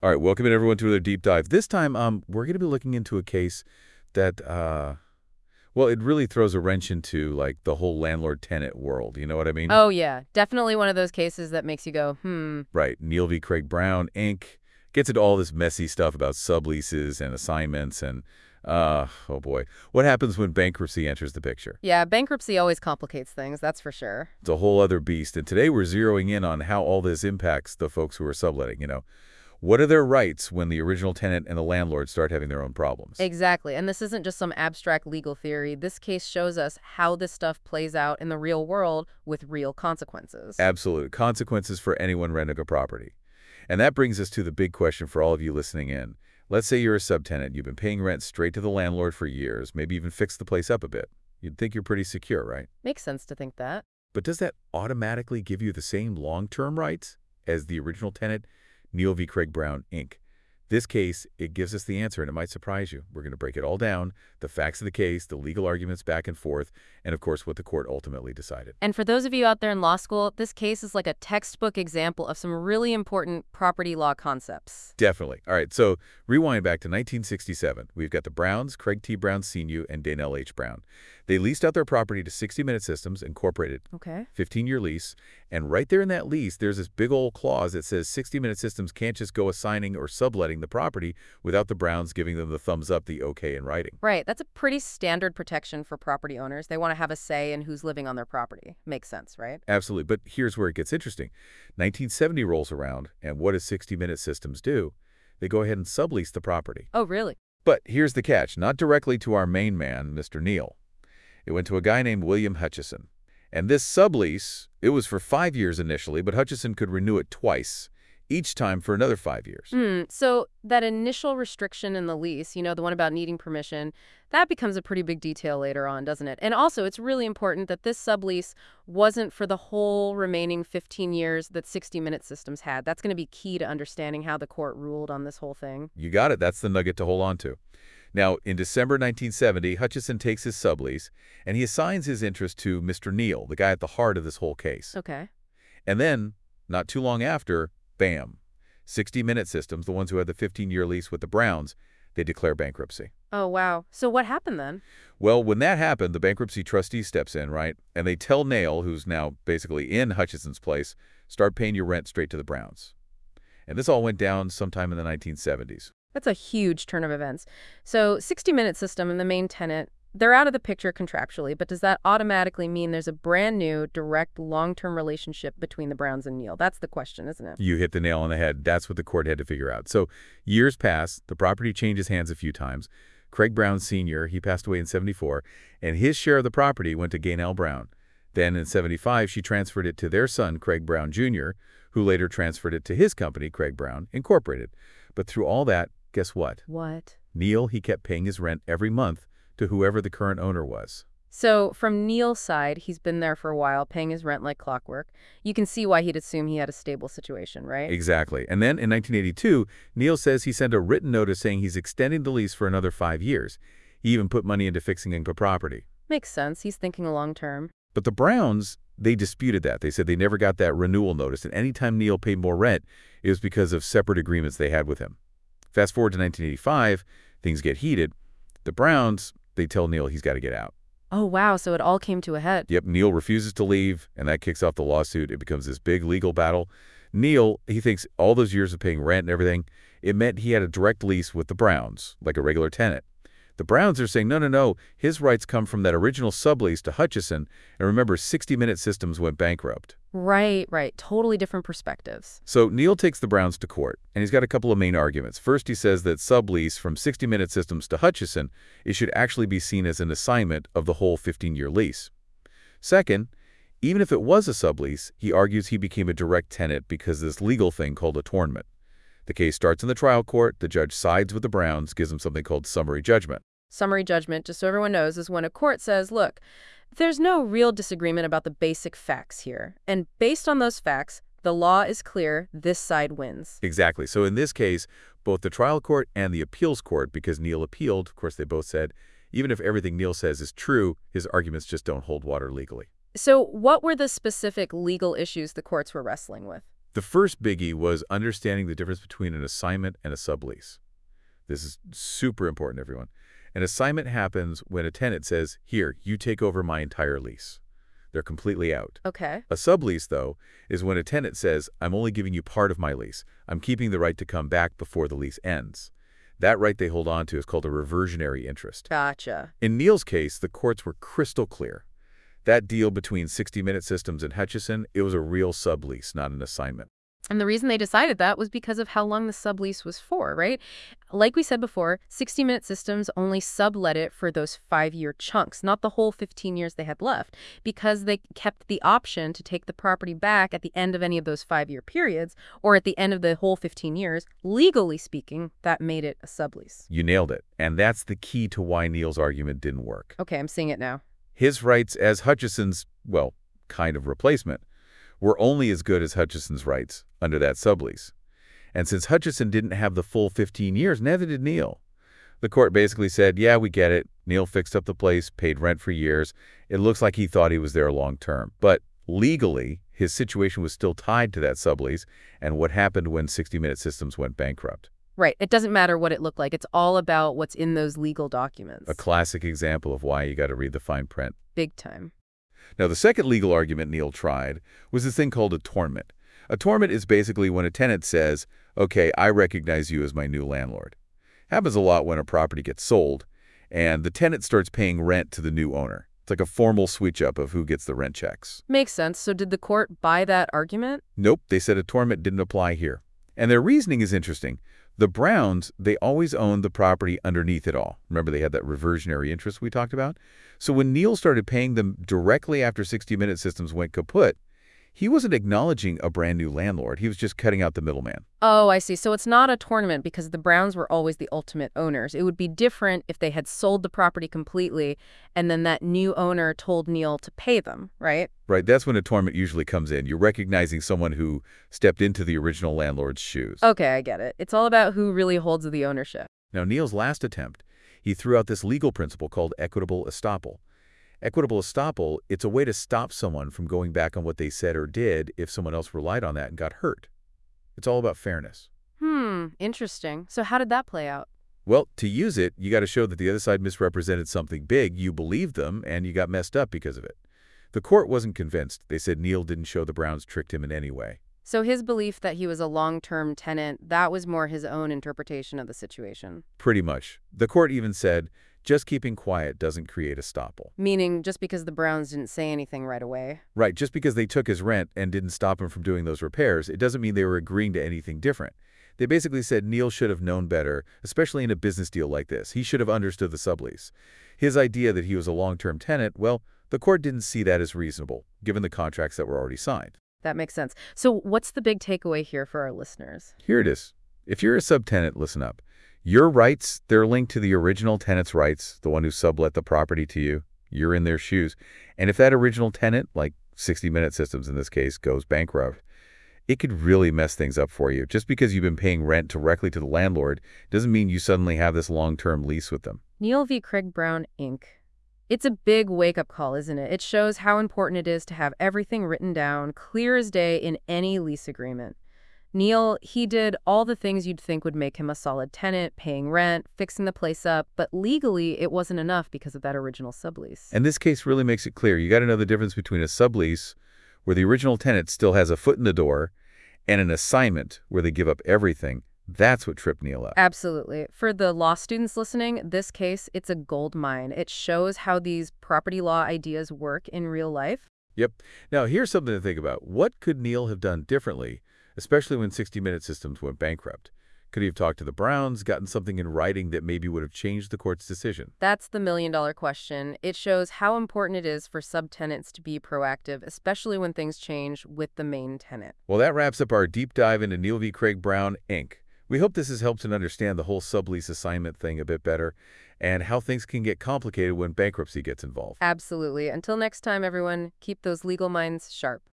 All right, welcome in everyone to another deep dive. This time, we're going to be looking into a case that, well, it really throws a wrench into like the whole landlord-tenant world. You know what I mean? Oh, yeah. Definitely one of those cases that makes you go, hmm. Right. Neil v. Craig Brown, Inc. gets into all this messy stuff about subleases and assignments and, oh boy, what happens when bankruptcy enters the picture? Yeah, bankruptcy always complicates things, that's for sure. It's a whole other beast. And today we're zeroing in on how all this impacts the folks who are subletting. What are their rights when the original tenant and the landlord start having their own problems? Exactly. And this isn't just some abstract legal theory. This case shows us how this stuff plays out in the real world with real consequences. Absolute consequences for anyone renting a property. And that brings us to the big question for all of you listening in. Let's say you're a subtenant. You've been paying rent straight to the landlord for years, maybe even fixed the place up a bit. You'd think you're pretty secure, right? Makes sense to think that. But does that automatically give you the same long-term rights as the original tenant, Neil v. Craig Brown, Inc.? This case, it gives us the answer, and it might surprise you. We're going to break it all down, the facts of the case, the legal arguments back and forth, and of course what the court ultimately decided. And for those of you out there in law school, this case is like a textbook example of some really important property law concepts. Definitely. All right, so rewind back to 1967. We've got the Browns, Craig T. Brown Sr. and Danelle H. Brown. They leased out their property to 60 Minute Systems, Incorporated, Okay. 15-year lease. And right there in that lease, there's this big old clause that says 60 Minute Systems can't just go assigning or subletting the property without the Browns giving them the thumbs up, the okay in writing. Right. That's a pretty standard protection for property owners. They want to have a say in who's living on their property. Makes sense, right? Absolutely. But here's where it gets interesting. 1970 rolls around, and what does 60 Minute Systems do? They go ahead and sublease the property. Oh, really? But here's the catch. Not directly to our main man, Mr. Neil. It went to a guy named William Hutchison. And this sublease, it was for 5 years initially, but Hutchison could renew it twice, each time for another 5 years. So that initial restriction in the lease, the one about needing permission, that becomes a pretty big detail later on, doesn't it? And also, it's really important that this sublease wasn't for the whole remaining 15 years that 60 Minute Systems had. That's going to be key to understanding how the court ruled on this whole thing. You got it. That's the nugget to hold on to. Now, in December 1970, Hutchison takes his sublease, and he assigns his interest to Mr. Neil, the guy at the heart of this whole case. Okay. And then, not too long after, bam, 60 Minute Systems, the ones who had the 15-year lease with the Browns, they declare bankruptcy. Oh, wow. So what happened then? Well, when that happened, the bankruptcy trustee steps in, right? And they tell Neil, who's now basically in Hutchison's place, start paying your rent straight to the Browns. And this all went down sometime in the 1970s. That's a huge turn of events. So 60 Minute System and the main tenant, they're out of the picture contractually, but does that automatically mean there's a brand new, direct, long-term relationship between the Browns and Neil? That's the question, isn't it? You hit the nail on the head. That's what the court had to figure out. So years pass, the property changes hands a few times. Craig Brown Sr., he passed away in 74, and his share of the property went to Gaynell Brown. Then in 75, she transferred it to their son, Craig Brown Jr., who later transferred it to his company, Craig Brown, Incorporated. But through all that, guess what? What? Neil, he kept paying his rent every month to whoever the current owner was. So from Neil's side, he's been there for a while, paying his rent like clockwork. You can see why he'd assume he had a stable situation, right? Exactly. And then in 1982, Neil says he sent a written notice saying he's extending the lease for another 5 years. He even put money into fixing the property. Makes sense. He's thinking long term. But the Browns, they disputed that. They said they never got that renewal notice, and anytime Neil paid more rent, it was because of separate agreements they had with him. Fast forward to 1985, things get heated. The Browns, they tell Neil he's got to get out. Oh, wow. So it all came to a head. Yep, Neil refuses to leave, and that kicks off the lawsuit. It becomes this big legal battle. Neil, he thinks all those years of paying rent and everything, it meant he had a direct lease with the Browns, like a regular tenant. The Browns are saying, no, his rights come from that original sublease to Hutchison, and remember, 60 Minute Systems went bankrupt. Right. Totally different perspectives. So Neil takes the Browns to court, and he's got a couple of main arguments. First, he says that sublease from 60 Minute Systems to Hutchison, it should actually be seen as an assignment of the whole 15-year lease. Second, even if it was a sublease, he argues he became a direct tenant because of this legal thing called attornment. The case starts in the trial court, the judge sides with the Browns, gives them something called summary judgment. Summary judgment, just so everyone knows, is when a court says, look, there's no real disagreement about the basic facts here. And based on those facts, the law is clear, this side wins. Exactly. So in this case, both the trial court and the appeals court, because Neil appealed, of course, they both said, even if everything Neil says is true, his arguments just don't hold water legally. So what were the specific legal issues the courts were wrestling with? The first biggie was understanding the difference between an assignment and a sublease. This is super important, everyone. An assignment happens when a tenant says, "Here, you take over my entire lease." They're completely out. Okay. A sublease, though, is when a tenant says, "I'm only giving you part of my lease. I'm keeping the right to come back before the lease ends." That right they hold on to is called a reversionary interest. Gotcha. In Neal's case, the courts were crystal clear. That deal between 60 Minute Systems and Hutchison, it was a real sublease, not an assignment. And the reason they decided that was because of how long the sublease was for, right? Like we said before, 60-Minute Systems only sublet it for those 5-year chunks, not the whole 15 years they had left, because they kept the option to take the property back at the end of any of those 5-year periods or at the end of the whole 15 years. Legally speaking, that made it a sublease. You nailed it. And that's the key to why Neal's argument didn't work. Okay, I'm seeing it now. His rights as Hutchison's, well, kind of replacement, were only as good as Hutchison's rights under that sublease. And since Hutchison didn't have the full 15 years, neither did Neal. The court basically said, yeah, we get it. Neal fixed up the place, paid rent for years. It looks like he thought he was there long term. But legally, his situation was still tied to that sublease and what happened when 60 Minute Systems went bankrupt. Right. It doesn't matter what it looked like. It's all about what's in those legal documents. A classic example of why you got to read the fine print. Big time. Now, the second legal argument Neal tried was this thing called attornment. Attornment is basically when a tenant says, okay, I recognize you as my new landlord. Happens a lot when a property gets sold, and the tenant starts paying rent to the new owner. It's like a formal switch-up of who gets the rent checks. Makes sense. So did the court buy that argument? Nope, they said attorment didn't apply here. And their reasoning is interesting. The Browns, they always owned the property underneath it all. Remember, they had that reversionary interest we talked about? So when Neal started paying them directly after 60 Minute Systems went kaput, he wasn't acknowledging a brand new landlord. He was just cutting out the middleman. Oh, I see. So it's not a tournament because the Browns were always the ultimate owners. It would be different if they had sold the property completely and then that new owner told Neal to pay them, right? Right, that's when attorment usually comes in. You're recognizing someone who stepped into the original landlord's shoes. Okay, I get it. It's all about who really holds the ownership. Now, Neal's last attempt, he threw out this legal principle called equitable estoppel. Equitable estoppel, it's a way to stop someone from going back on what they said or did if someone else relied on that and got hurt. It's all about fairness. Interesting. So how did that play out? Well, to use it, you got to show that the other side misrepresented something big, you believed them, and you got messed up because of it. The court wasn't convinced. They said Neal didn't show the Browns tricked him in any way. So his belief that he was a long-term tenant, that was more his own interpretation of the situation. Pretty much. The court even said, just keeping quiet doesn't create estoppel. Meaning just because the Browns didn't say anything right away. Right, just because they took his rent and didn't stop him from doing those repairs, it doesn't mean they were agreeing to anything different. They basically said Neal should have known better, especially in a business deal like this. He should have understood the sublease. His idea that he was a long-term tenant, well, the court didn't see that as reasonable, given the contracts that were already signed. That makes sense. So what's the big takeaway here for our listeners? Here it is. If you're a subtenant, listen up. Your rights, they're linked to the original tenant's rights, the one who sublet the property to you. You're in their shoes. And if that original tenant, like 60 Minute Systems in this case, goes bankrupt, it could really mess things up for you. Just because you've been paying rent directly to the landlord doesn't mean you suddenly have this long-term lease with them. Neal v. Craig Brown, Inc. It's a big wake-up call, isn't it? It shows how important it is to have everything written down, clear as day in any lease agreement. Neal, he did all the things you'd think would make him a solid tenant, paying rent, fixing the place up, but legally it wasn't enough because of that original sublease. And this case really makes it clear. You got to know the difference between a sublease, where the original tenant still has a foot in the door, and an assignment, where they give up everything. That's what tripped Neal up. Absolutely. For the law students listening, this case, it's a gold mine. It shows how these property law ideas work in real life. Yep. Now, here's something to think about. What could Neal have done differently, especially when 60 Minute Systems went bankrupt? Could he have talked to the Browns, gotten something in writing that maybe would have changed the court's decision? That's the million-dollar question. It shows how important it is for subtenants to be proactive, especially when things change with the main tenant. Well, that wraps up our deep dive into Neal v. Craig Brown, Inc. We hope this has helped to understand the whole sublease assignment thing a bit better and how things can get complicated when bankruptcy gets involved. Absolutely. Until next time, everyone, keep those legal minds sharp.